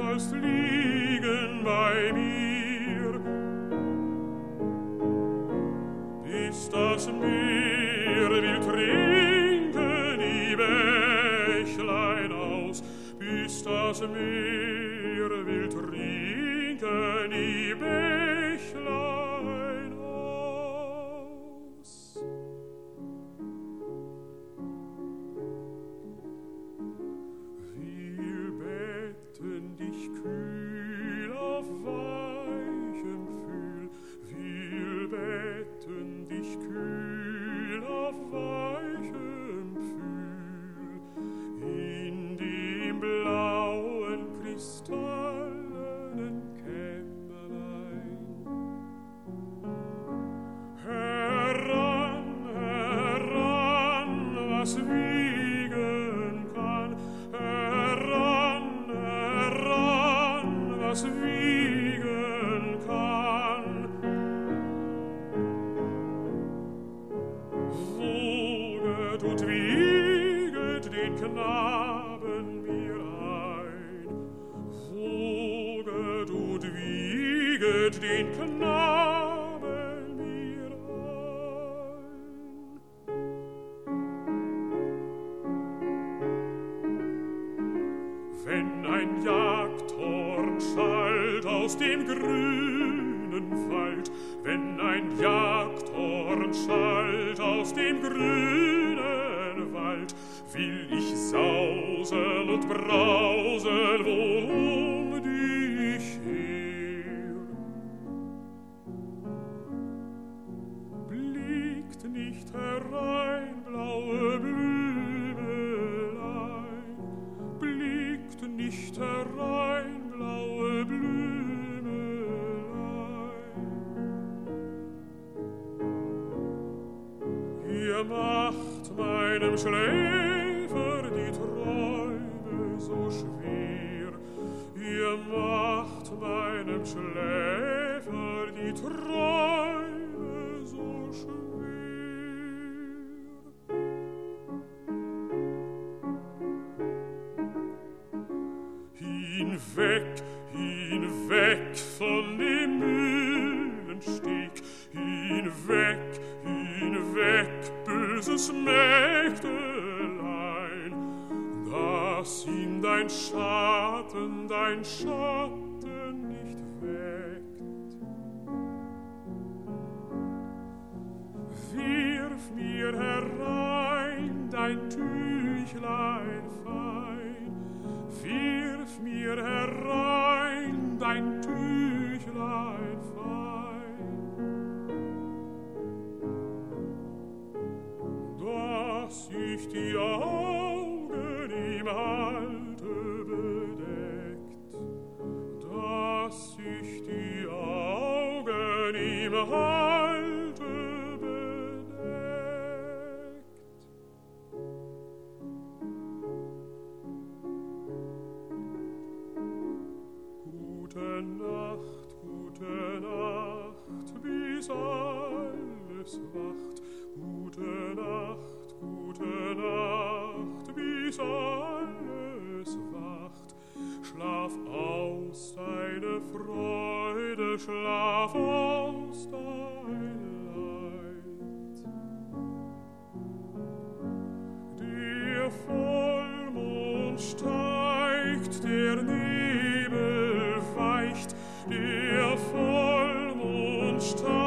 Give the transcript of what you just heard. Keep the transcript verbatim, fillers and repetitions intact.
sollst liegen bei mir, bis das Meer will trinken die Bächlein aus, bis das Meer will trinken die Bächlein aus. Wir betten dich kühl auf weichem Pfühl, wir betten dich kühl auf weichem Pfühl, in dem blauen kristallenen Kämmerlein. Heran, heran, was wiegen kann, heran, heran, was wiegen kann. Woget und wieget den Knaben mir ein, woget und wieget den Knaben mir ein. Wenn ein Jagdhorn schallt aus dem grünen Wald, wenn ein Jagdhorn schallt aus dem grünen Wald, will ich sausen und brausen wohl um dich her. Blickt nicht herein, blaue Blümelein, blickt nicht herein, blaue Blümelein. Ihr macht meinem Schläfer die Träume so schwer, ihr macht meinem Schläfer die Träume so schwer. Hinweg, hinweg von dem Mühlensteg, hinweg, hinweg, böses Mägdelein, dass ihn dein Schatten, dein Schatten nicht weckt. Wirf mir herein dein Tüchlein fein, wirf mir herein dein Tüchlein fein, dass ich die Augen ihm halte bedeckt, dass ich die Augen ihm halte bedeckt. Gute Nacht, gute Nacht, bis alles wacht. Gute Nacht, gute Nacht, bis alles wacht. Schlaf aus deine Freude, schlaf aus dein Leid. Der Vollmond steigt, der Nebel weicht, der Vollmond steigt,